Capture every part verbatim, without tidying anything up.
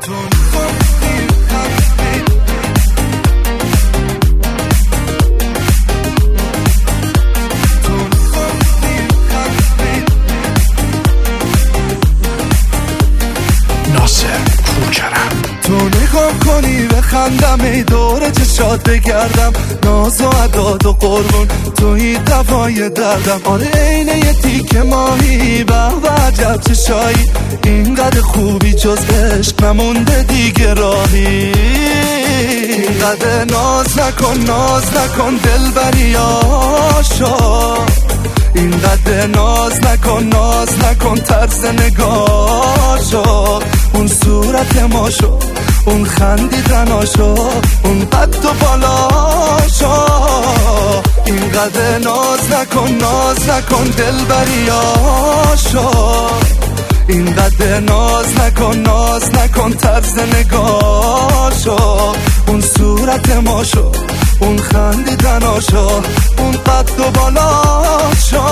تو نگاه کنی بخندم ای دور چشات بگردم ناز و عداد و قربون توی دوای دردم آره اینه یه تیک ماهی به و عجب چشایی اینقدر خوبی جز عشق نمونده دیگه راهی اینقدر ناز نکن ناز نکن دلبری آشا اینقدر ناز نکن ناز نکن طرز نگاشو اون صورت ماشو اون خندیدناشو اون قد و بالاشو اینقدر ناز نکن ناز نکن دلبریاشو اینقدر ناز نکن ناز نکن طرز نگاشو اون صورت ماشو اون خندیدناشو اون قد و بالاشو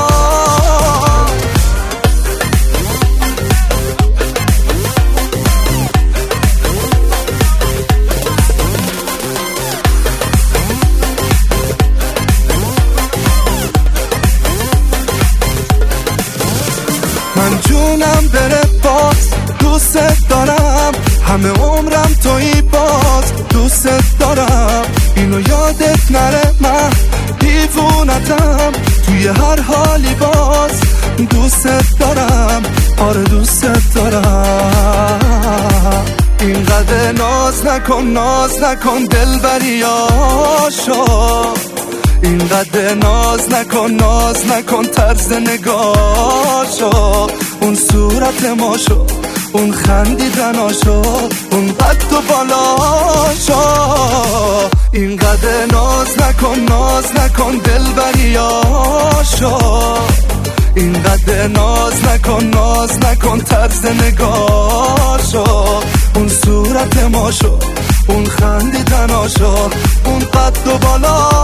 من جونم بره باز دوست دارم همه عمرم توی باز دوست دارم اینو یادت نره من دیوونتم توی هر حالی باز دوست دارم آره دوست دارم اینقدر ناز نکن ناز نکن دلبریاشو اینقدر ناز نکن ناز نکن طرز نگاشو اون صورت ماشو اون خندیدناشو اون قد و بالاشو اینقدر ناز نکن ناز نکن دلبریاشو اینقدر ناز نکن ناز نکن طرز نگاشو اون صورت ماشو اون خندیدناشو اون قد و بالاشو